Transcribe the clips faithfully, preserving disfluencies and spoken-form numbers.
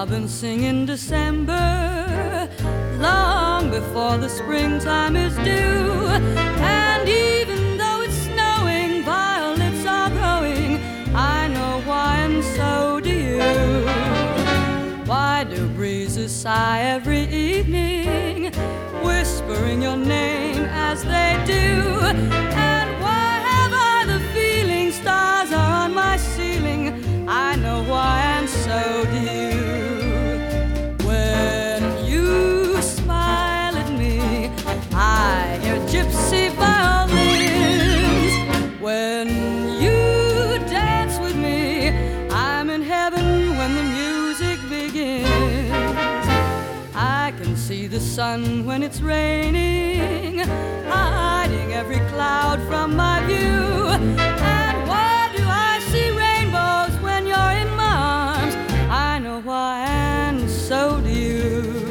robins sing in December, long before the springtime is due. And even though it's snowing, violets are growing. I know why, and so do you. Why do breezes sigh every evening, whispering your name as they do? And why have I the feeling stars are on my ceiling? I know why, and so do you. When you smile at me, I hear gypsy violins. When you dance with me, I'm in heaven when the music begins. I can see the sun when it's raining, hiding every cloud from my view. And why do I see rainbows when you're in my arms? I know why, and so do you.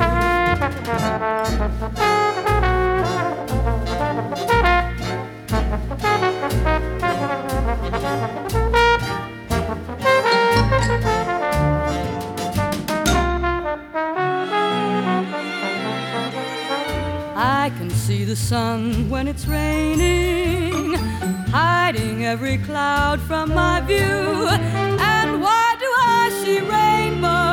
I can see the sun when it's raining, hiding every cloud from my view. And why do I see rainbows